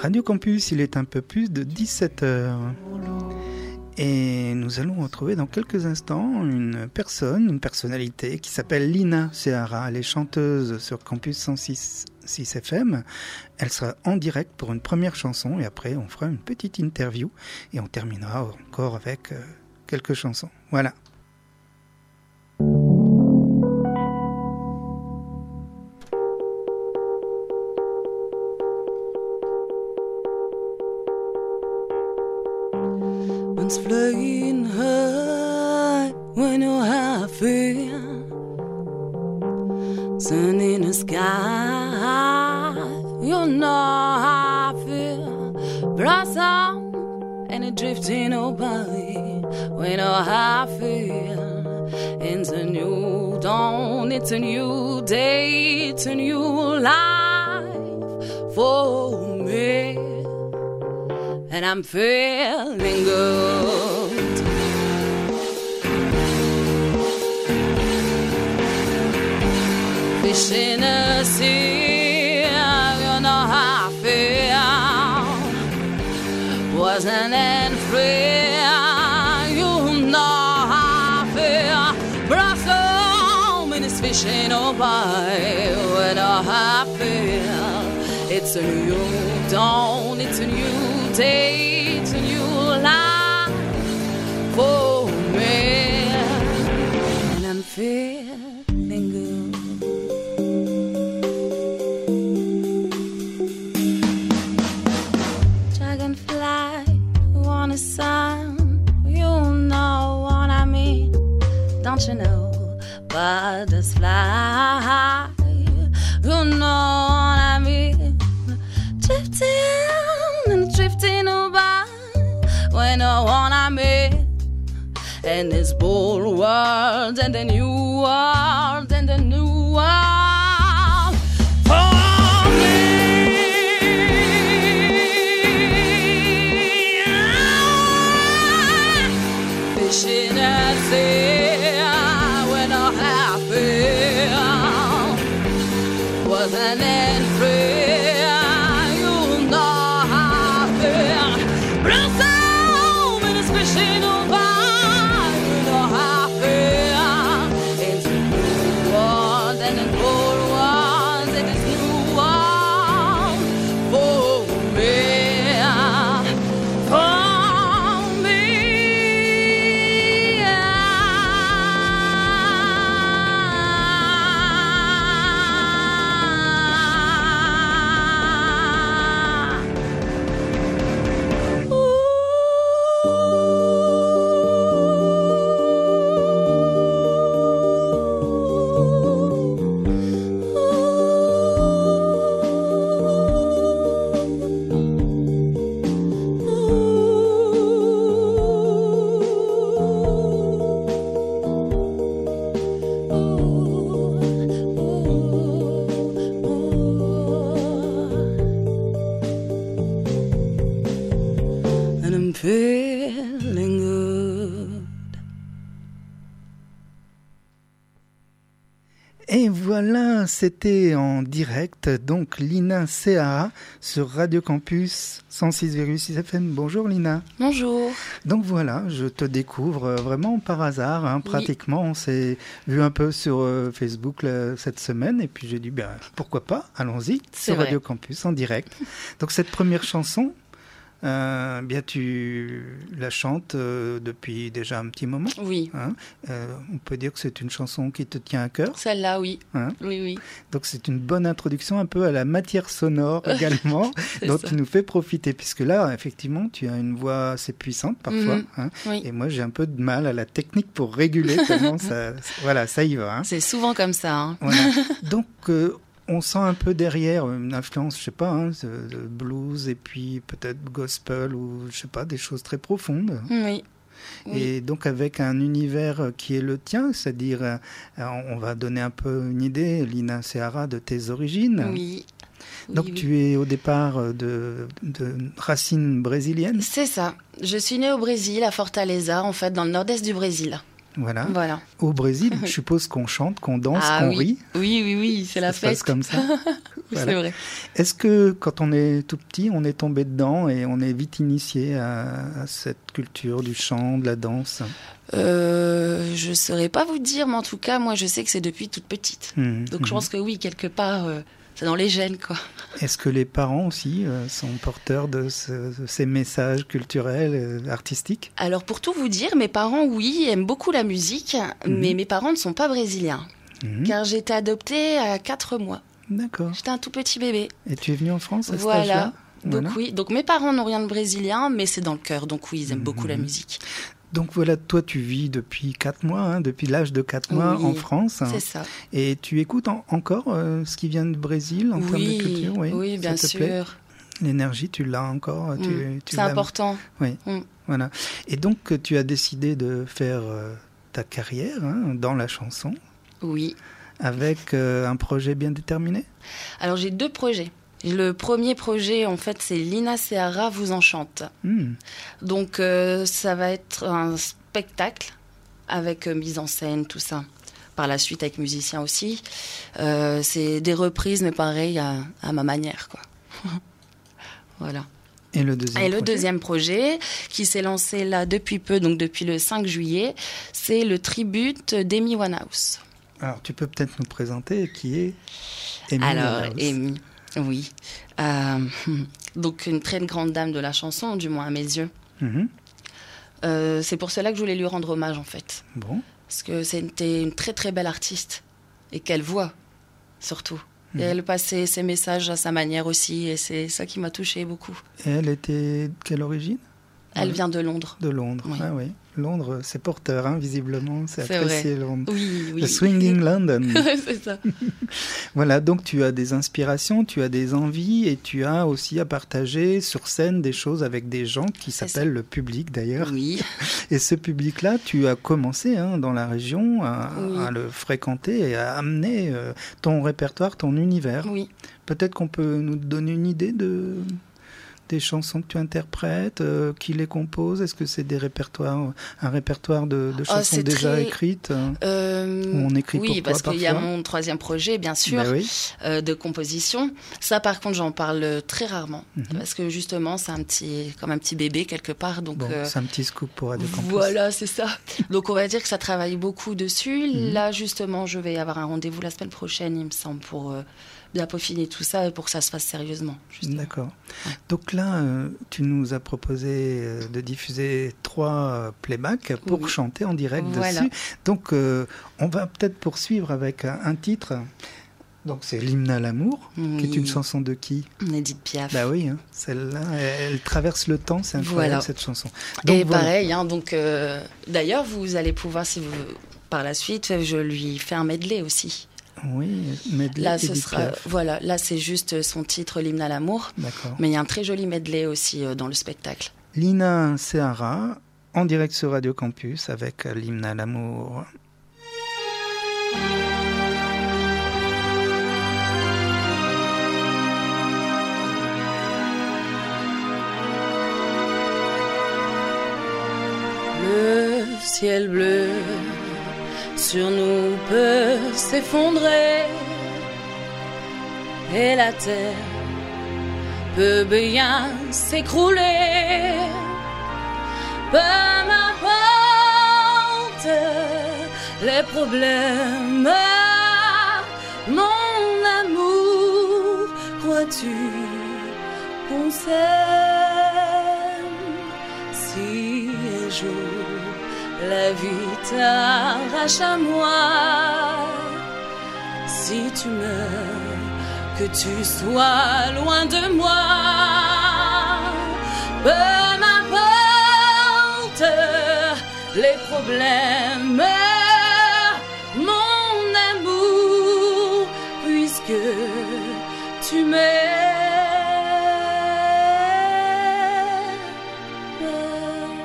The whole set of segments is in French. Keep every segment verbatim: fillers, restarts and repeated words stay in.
Radio Campus, il est un peu plus de dix-sept heures. Et nous allons retrouver dans quelques instants une personne, une personnalité qui s'appelle Lina Seara. Elle est chanteuse sur Campus cent six virgule six F M. Elle sera en direct pour une première chanson et après on fera une petite interview et on terminera encore avec euh, quelques chansons. Voilà. It's flying high when you're happy, sun in the sky, you know how I feel, blossom and it drifting away when you're happy. It's a new dawn, it's a new day, it's a new life for me. And I'm feeling good. Fish in the sea, you know how I feel. Wasn't it free, you know how I feel. Blossom and it's fishing away, you know how I feel. It's a new dawn, it's a new day, it's a new life for me, and I'm feeling good. Dragonfly, wanna sound, you know what I mean, don't you know? Butterfly, you know what I mean, drifting and drifting over when I wanna meet, and this bold world and the new world and the new world for me. Fishing at sea when I'm happy, wasn't it free? Et voilà, c'était en direct, donc Lina Seara sur Radio Campus cent six virgule six F M. Bonjour Lina. Bonjour. Donc voilà, je te découvre vraiment par hasard, hein, pratiquement. Oui. On s'est vu un peu sur euh, Facebook là, cette semaine et puis j'ai dit, ben, pourquoi pas, allons-y, C'est sur vrai. Radio Campus en direct. Donc cette première chanson, Euh, bien tu la chantes euh, depuis déjà un petit moment. Oui. Hein, euh, on peut dire que c'est une chanson qui te tient à cœur. Celle-là, oui. Hein, oui, oui. donc c'est une bonne introduction un peu à la matière sonore également, dont ça. Tu nous fais profiter, puisque là, effectivement, tu as une voix assez puissante parfois. Mm-hmm. Hein, oui. Et moi, j'ai un peu de mal à la technique pour réguler comment ça... Voilà, ça y va. Hein. C'est souvent comme ça. Hein. Voilà. Donc... Euh, on sent un peu derrière une influence, je sais pas, hein, de, de blues et puis peut-être gospel ou je sais pas, des choses très profondes. Oui. Oui. Et donc avec un univers qui est le tien, c'est-à-dire, euh, on va donner un peu une idée, Lina Seara, de tes origines. Oui. Donc oui, tu oui. es au départ de, de racines brésiliennes. C'est ça. Je suis née au Brésil, à Fortaleza, en fait, dans le nord-est du Brésil. Voilà. Voilà. Au Brésil, je suppose qu'on chante, qu'on danse, Ah, qu'on oui. rit. Oui, oui, oui, c'est la Ça se fête. passe comme ça. Oui, Voilà. c'est vrai. Est-ce que quand on est tout petit, on est tombé dedans et on est vite initié à, à cette culture du chant, de la danse? Euh, je saurais pas vous dire, mais en tout cas, moi, je sais que c'est depuis toute petite. Mmh, Donc, mmh. je pense que oui, quelque part, euh, c'est dans les gènes, quoi. Est-ce que les parents aussi euh, sont porteurs de, ce- de ces messages culturels, euh, artistiques? Alors, pour tout vous dire, mes parents, oui, aiment beaucoup la musique, Mhm. mais mes parents ne sont pas brésiliens, Mhm. car j'ai été adoptée à quatre mois. D'accord. J'étais un tout petit bébé. Et tu es venu en France à cet Voilà. âge-là? Donc Voilà. oui, donc mes parents n'ont rien de brésilien, mais c'est dans le cœur. Donc oui, ils aiment beaucoup la Mhm. musique. Donc voilà, toi tu vis depuis quatre mois, hein, depuis l'âge de quatre mois Oui, en France. C'est ça. Et tu écoutes en- encore euh, ce qui vient du Brésil en termes de Oui, culture? oui, ça bien te plaît? sûr. L'énergie, tu l'as encore? tu, Mm. tu C'est l'aimes? important. Oui, Mm. voilà. Et donc euh, tu as décidé de faire euh, ta carrière hein, dans la chanson Oui. avec euh, un projet bien déterminé? Alors j'ai deux projets. Le premier projet, en fait, c'est Lina Seara vous enchante. Hmm. Donc euh, ça va être un spectacle avec euh, mise en scène, tout ça. Par la suite avec musiciens aussi. Euh, c'est des reprises, mais pareil à, à ma manière, quoi. Voilà. Et le deuxième Et le projet deuxième projet, qui s'est lancé là depuis peu, donc depuis le cinq juillet, c'est le tribute d'Amy Winehouse. Alors tu peux peut-être nous présenter qui est Amy Alors, Winehouse. Amy, oui. Euh, donc une très grande dame de la chanson, du moins à mes yeux. Mhm. Euh, c'est pour cela que je voulais lui rendre hommage, en fait. Bon. Parce que c'était une très très belle artiste. Et qu'elle voit, surtout. Mhm. Et elle passait ses messages à sa manière aussi. Et c'est ça qui m'a touchée beaucoup. Et elle était de quelle origine? Elle Ouais. vient de Londres. De Londres. Oui. Ah oui. Londres, c'est porteur, hein, visiblement. C'est C'est apprécié, Londres. Oui, oui. Le Swinging London. C'est ça. Voilà, donc tu as des inspirations, tu as des envies et tu as aussi à partager sur scène des choses avec des gens qui C'est s'appellent le public d'ailleurs. Oui. Et ce public-là, tu as commencé hein, dans la région à, Oui. à le fréquenter et à amener euh, ton répertoire, ton univers. Oui. Peut-être qu'on peut nous donner une idée de... des chansons que tu interprètes, euh, qui les compose? Est-ce que c'est des répertoires, un répertoire de, de Oh, chansons c'est déjà très- écrites euh, Euh, Où on écrit oui, pour toi, parce qu'il y a parfois mon troisième projet, bien sûr, Ben oui. euh, de composition. Ça, par contre, j'en parle très rarement. Mhm. Parce que justement, c'est un petit, comme un petit bébé quelque part. Donc, Bon, euh, c'est un petit scoop pour Radio Campus. voilà, c'est ça. Donc, on va dire que ça travaille beaucoup dessus. Mhm. Là, justement, je vais avoir un rendez-vous la semaine prochaine, il me semble, pour euh, bien peaufiner tout ça et pour que ça se fasse sérieusement. justement. D'accord. Ouais. Donc là, euh, tu nous as proposé euh, de diffuser trois euh, playbacks pour Oui. chanter en direct Voilà. dessus. Donc, euh, on va peut-être poursuivre avec un, un titre. Donc, c'est l'hymne à l'amour, qui est Oui. une chanson de qui? Edith Piaf. Bah oui, hein, celle-là, elle, elle traverse le temps, c'est incroyable Voilà. cette chanson. Et Donc, voilà. pareil, hein, donc euh, d'ailleurs, vous allez pouvoir, si vous, par la suite, je lui fais un medley aussi. Oui, medley Là, ce Edith sera, Piaf. voilà, là, c'est juste son titre, l'hymne à l'amour. D'accord. Mais il y a un très joli medley aussi euh, dans le spectacle. Lina Seara, en direct sur Radio Campus avec euh, l'hymne à l'amour. Le ciel bleu sur nous peut s'effondrer et la terre peut bien s'écrouler. Peu m'importe les problèmes, mon amour, crois-tu qu'on s'aime? Si un jour la vie t'arrache à moi, si tu meurs, que tu sois loin de moi. Peu m'importe les problèmes, mon amour, puisque tu m'aimes.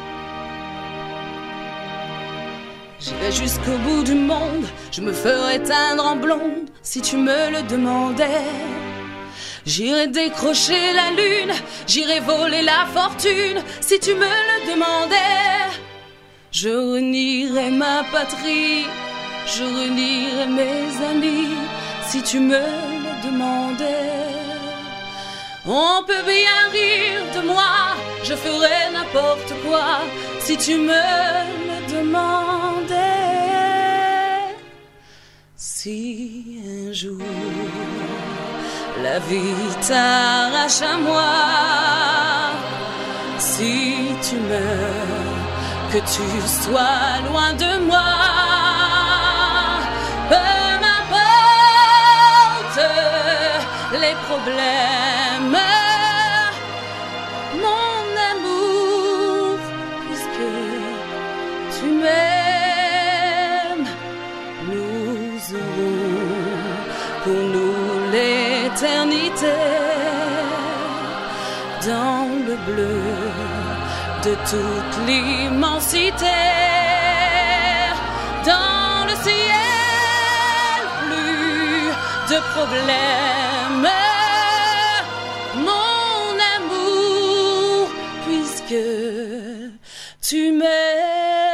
J'irai jusqu'au bout du monde, je me ferai teindre en blonde si tu me le demandais. J'irai décrocher la lune, j'irai voler la fortune si tu me le demandais. Je renierai renierais ma patrie, je renierais mes amis si tu me le demandais. On peut bien rire de moi, je ferais n'importe quoi si tu me le demandais. Si un jour la vie t'arrache à moi, si tu meurs, que tu sois loin de moi, peu m'importe les problèmes, mon amour, puisque tu m'aimes, nous aurons pour nous l'éternité dans le bleu de toute l'immensité, dans le ciel, plus de problèmes, mon amour, puisque tu m'aimes.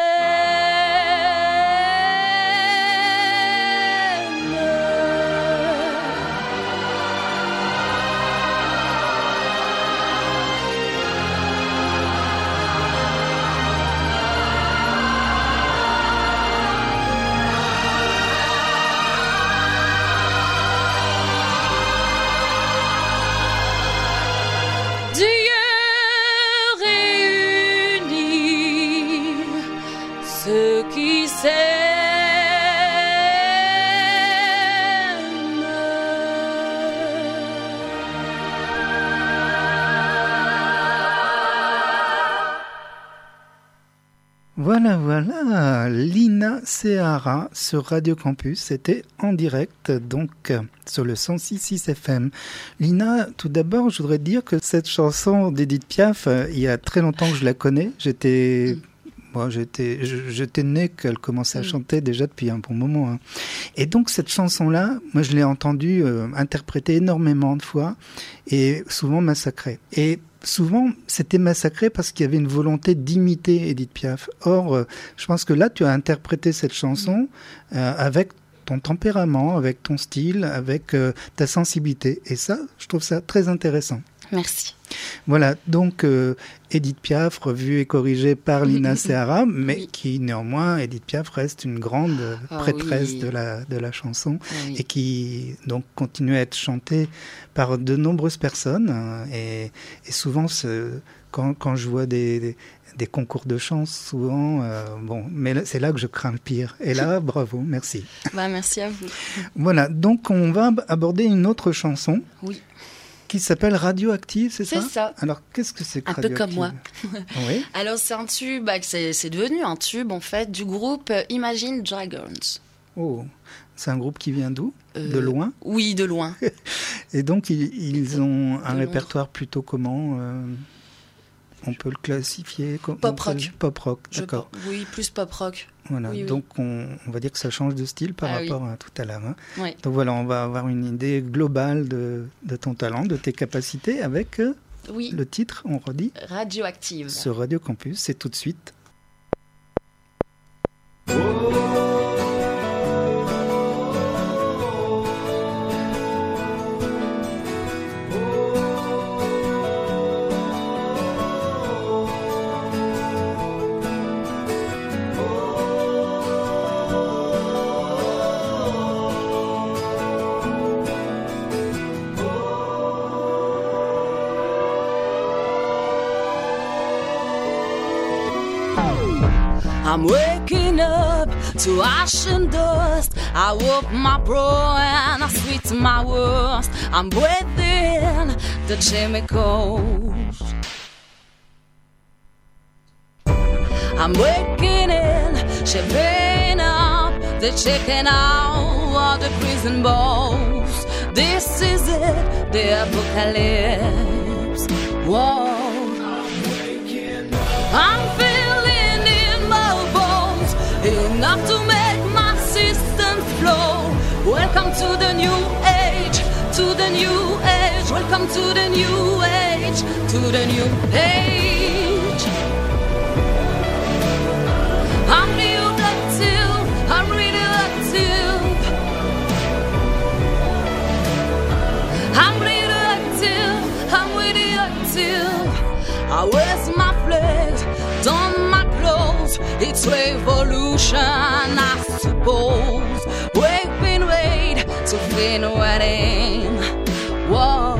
Voilà, voilà, Lina Seara sur Radio Campus, c'était en direct, donc sur le cent six virgule six F M. Lina, tout d'abord, je voudrais dire que cette chanson d'Edith Piaf, il y a très longtemps que je la connais, j'étais... Mm. Bon, j'étais, j'étais né qu'elle commençait à chanter déjà depuis un bon moment. Hein. Et donc cette chanson-là, moi je l'ai entendue euh, interprétée énormément de fois et souvent massacrée. Et souvent c'était massacré parce qu'il y avait une volonté d'imiter Edith Piaf. Or, euh, je pense que là tu as interprété cette chanson euh, avec ton tempérament, avec ton style, avec euh, ta sensibilité. Et ça, je trouve ça très intéressant. Merci. Voilà, donc euh, Edith Piaf, revue et corrigée par Lina Seara, mais oui. Qui néanmoins, Edith Piaf reste une grande ah, prêtresse oui. de, la, de la chanson oui. et qui donc continue à être chantée par de nombreuses personnes. Hein, et, et souvent, ce, quand, quand je vois des... des des concours de chant, souvent, euh, bon, mais là, c'est là que je crains le pire. Et là, bravo, merci. Bah, merci à vous. Voilà, donc on va aborder une autre chanson. Oui. Qui s'appelle Radioactive, c'est ça ? C'est ça. Alors, qu'est-ce que c'est que Un Radioactive ? peu comme moi. Oui. Alors, c'est un tube, bah, c'est, c'est devenu un tube, en fait, du groupe Imagine Dragons. Oh, c'est un groupe qui vient d'où ? euh, De loin ? Oui, de loin. Et donc, ils, ils ont un de répertoire Londres. Plutôt comment euh, on peut le classifier comme Pop rock. Pop rock, d'accord. Je, oui, plus pop rock. Voilà, oui, donc oui. On, on va dire que ça change de style par ah, rapport oui. à tout à l'heure. Hein. Oui. Donc voilà, on va avoir une idée globale de, de ton talent, de tes capacités avec euh, oui. le titre, on redit Radioactive. Sur Radio Campus, c'est tout de suite. I'm waking up to ash and dust. I woke my bro and I sweet my worst. I'm breathing the chemicals. I'm waking in, shaving up the chicken out of the prison balls. This is it, the apocalypse. Whoa. I'm feeling in my bones enough to make my systems flow. Welcome to the new age, to the new age. Welcome to the new age, to the new age. I'm new blood revolution, I suppose. We've been waiting to feel wedding. Whoa,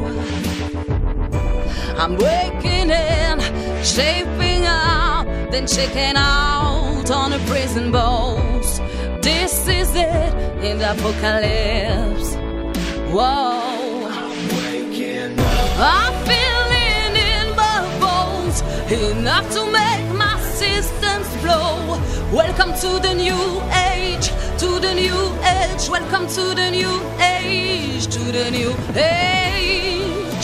I'm waking in, shaping up, then checking out on the prison balls. This is it in the apocalypse. Whoa, I'm waking up. I'm feeling in my bones, enough to make my systems flow. Welcome to the new age, to the new age. Welcome to the new age, to the new age.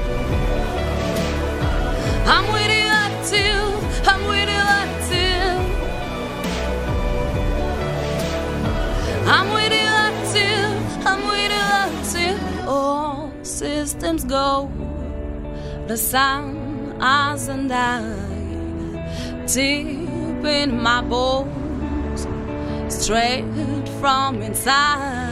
I'm with you until, I'm with you until, I'm with you until, I'm with you until all systems go. The sun hasn't died, deep in my bones, straight from inside.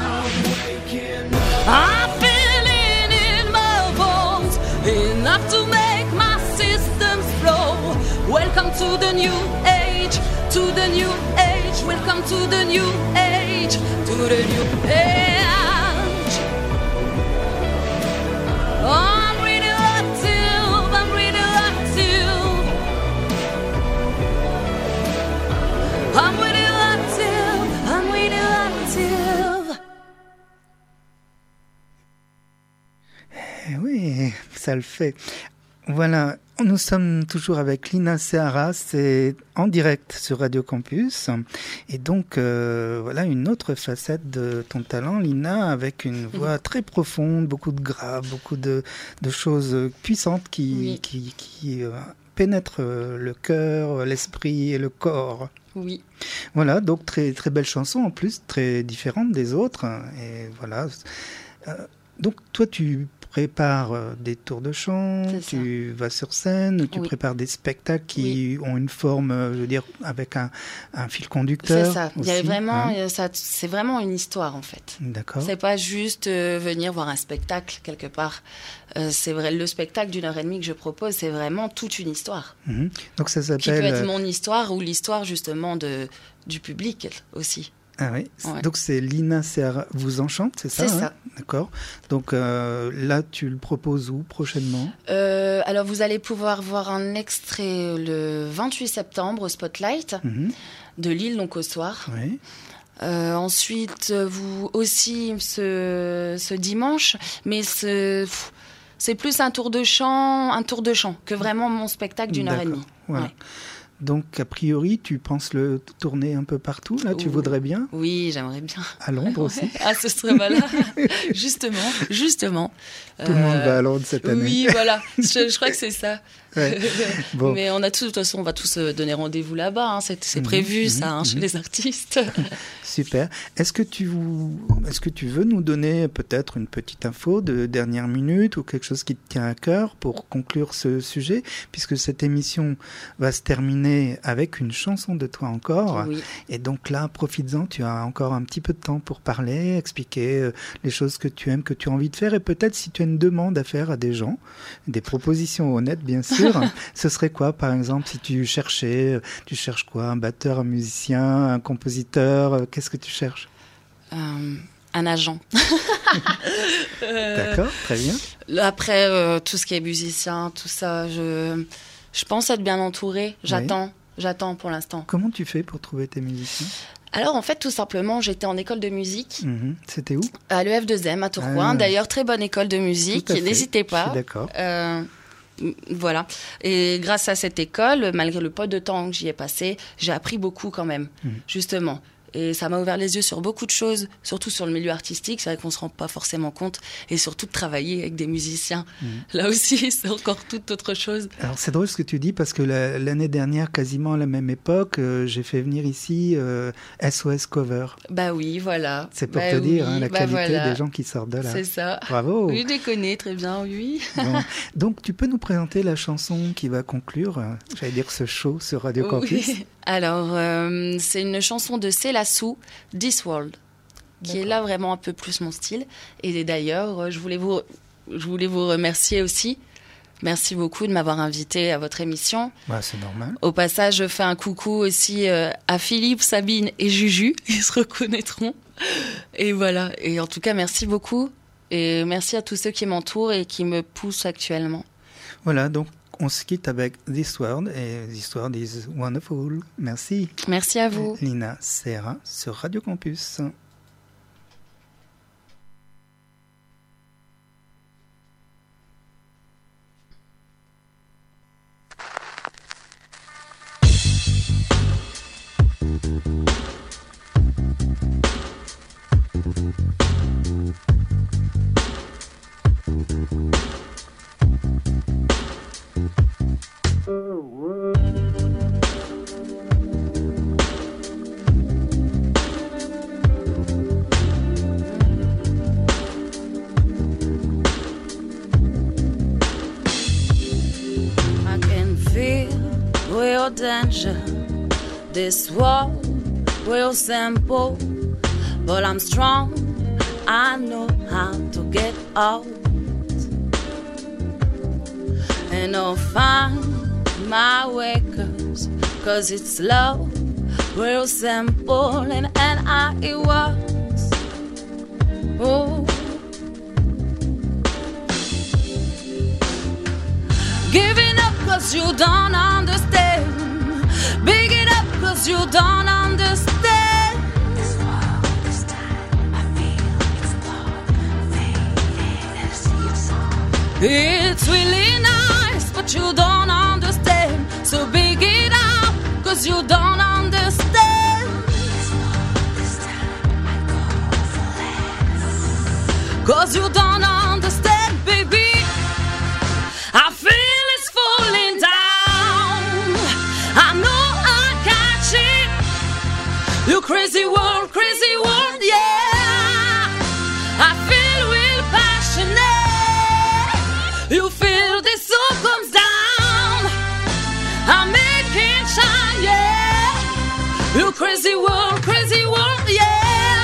I'm feeling in my bones, enough to make my systems flow. Welcome to the new age, to the new age. Welcome to the new age, to the new age. Oh, I'm radioactive, I'm radioactive. I'm radioactive, I'm radioactive. Eh oui, ça le fait. Voilà, nous sommes toujours avec Lina Seara, c'est en direct sur Radio Campus. Et donc, euh, voilà une autre facette de ton talent, Lina, avec une voix très profonde, beaucoup de graves, beaucoup de, de choses puissantes qui, Oui. qui, qui euh, pénètrent le cœur, l'esprit et le corps. Oui. Voilà, donc très, très belle chanson en plus, très différente des autres. Et voilà. Euh, donc, toi, tu prépares euh, des tours de chant, C'est ça. tu vas sur scène, tu Oui. prépares des spectacles qui ont une forme, euh, je veux dire, avec un, un fil conducteur. C'est ça. Il y a aussi, vraiment, hein. euh, ça, c'est vraiment une histoire en fait. D'accord. C'est pas juste euh, venir voir un spectacle quelque part. Euh, c'est vrai, le spectacle d'une heure et demie que je propose, c'est vraiment toute une histoire. Mhm. Donc ça Qui peut s'appelle. être euh, mon histoire ou l'histoire justement de du public aussi. Ah oui. Ouais. Donc c'est Lina Seara vous en chante, c'est ça C'est hein ça. D'accord. Donc euh, là, tu le proposes où prochainement? Euh, alors vous allez pouvoir voir un extrait le vingt-huit septembre au Spotlight Mhm. de Lille, donc au soir. Oui. Euh, ensuite, vous aussi ce, ce dimanche, mais ce, pff, c'est plus un tour de chant, un tour de chant que vraiment mon spectacle d'une heure et demie. Voilà. Ouais. Donc, a priori, tu penses le tourner un peu partout, là? Tu Ouh. voudrais bien? Oui, j'aimerais bien. À Londres aussi? Ah, ce serait voilà. justement, justement. Tout le monde Euh, va à Londres cette année. Oui, voilà. Je, je crois que c'est ça. Ouais. Bon. Mais on a tous, de toute façon, on va tous se donner rendez-vous là-bas. Hein. C'est, c'est Mhm, prévu, mhm, ça, hein, chez mhm. les artistes. Super. Est-ce que tu est-ce que tu veux nous donner peut-être une petite info de dernière minute ou quelque chose qui te tient à cœur pour conclure ce sujet, puisque cette émission va se terminer avec une chanson de toi encore. Oui. Et donc là, profites-en, tu as encore un petit peu de temps pour parler, expliquer euh, les choses que tu aimes, que tu as envie de faire, et peut-être si tu as une demande à faire à des gens, des propositions honnêtes bien sûr, ce serait quoi par exemple si tu cherchais, tu cherches quoi, un batteur, un musicien, un compositeur, euh, qu'est-ce que tu cherches? Euh, un agent. Euh, D'accord, très bien. Après, euh, tout ce qui est musicien, tout ça, je, je pense être bien entourée. J'attends, j'attends pour l'instant. Comment tu fais pour trouver tes musiciens? Alors, en fait, tout simplement, j'étais en école de musique Mhm. C'était où? à l'E F deux M à Tourcoing. Ah. D'ailleurs, très bonne école de musique. Tout à fait. N'hésitez Je pas. suis d'accord. Euh, voilà. Et grâce à cette école, malgré le peu de temps que j'y ai passé, j'ai appris beaucoup quand même, Mhm. justement. Et ça m'a ouvert les yeux sur beaucoup de choses, surtout sur le milieu artistique. C'est vrai qu'on ne se rend pas forcément compte. Et surtout de travailler avec des musiciens. Mhm. Là aussi, c'est encore toute autre chose. Alors c'est drôle ce que tu dis parce que la- l'année dernière, quasiment à la même époque, euh, j'ai fait venir ici euh, S O S Cover. Bah oui, voilà. C'est pour Bah te oui, dire hein, la bah qualité voilà. des gens qui sortent de là. C'est ça. Bravo. Oui, je les connais très bien, oui. Bon. Donc tu peux nous présenter la chanson qui va conclure, euh, j'allais dire ce show sur Radio Campus. Oui. Alors, euh, c'est une chanson de Célassou, This World, qui D'accord. est là vraiment un peu plus mon style. Et d'ailleurs, euh, je voulais vous, je voulais vous remercier aussi Merci beaucoup de m'avoir invité à votre émission. Bah, c'est normal. Au passage, je fais un coucou aussi euh, à Philippe, Sabine et Juju. Ils se reconnaîtront. Et voilà. Et en tout cas, merci beaucoup. Et merci à tous ceux qui m'entourent et qui me poussent actuellement. Voilà, donc on se quitte avec This World. Et This World is wonderful. Merci. Merci à vous. Lina Serra sur Radio Campus. Danger. This war will simple, but I'm strong. I know how to get out, and I'll find my way, cause, cause it's love, real simple, and, and I, it was. Oh. Giving up cause you don't understand. Big it up cause you don't understand. This world, this time, I feel it's long faded as your song. It's really nice, but you don't understand. So big it up cause you don't understand. This world, this time, I go for less. Cause you don't understand, baby. I feel it's falling down. I know you crazy world, crazy world, yeah. I feel real passionate. You feel the sun comes down. I make it shine, yeah. You crazy world, crazy world, yeah.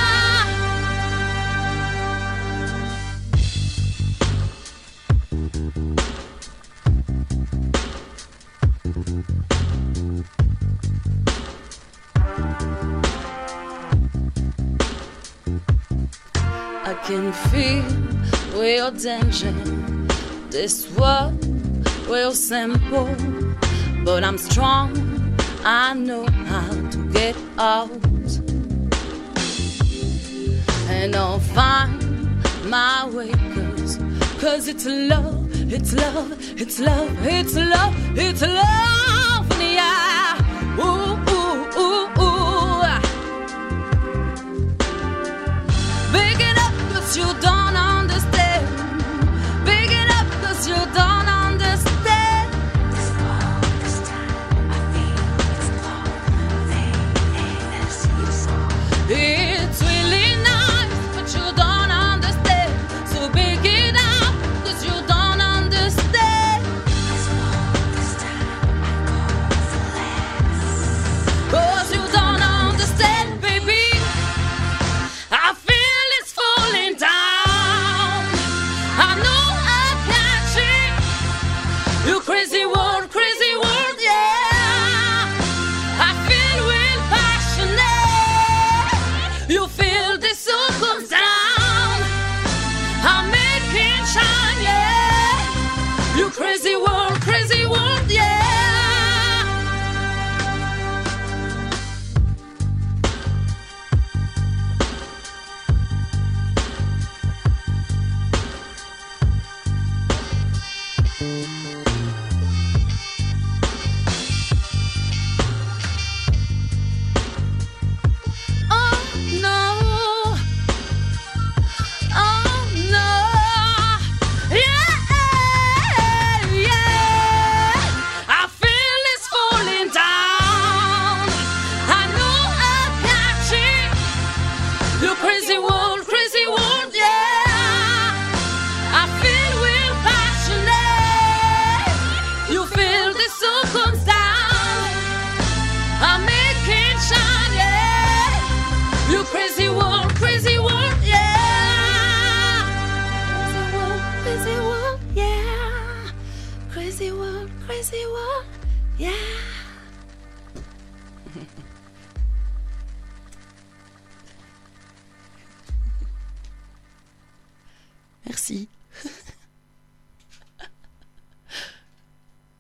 I can feel real danger. This world real simple, but I'm strong. I know how to get out, and I'll find my way, cause, cause it's love, it's love, it's love, it's love, it's love, yeah. Ooh, ooh, ooh, ooh. Big it up cause you don't understand. Big it up cause you don't understand. This world, this time, I feel it's long faded as your song. It's really nice, but you don't understand. So big it up cause you don't understand. This world, this time, I go for less. crazy world, crazy world, yeah. Merci.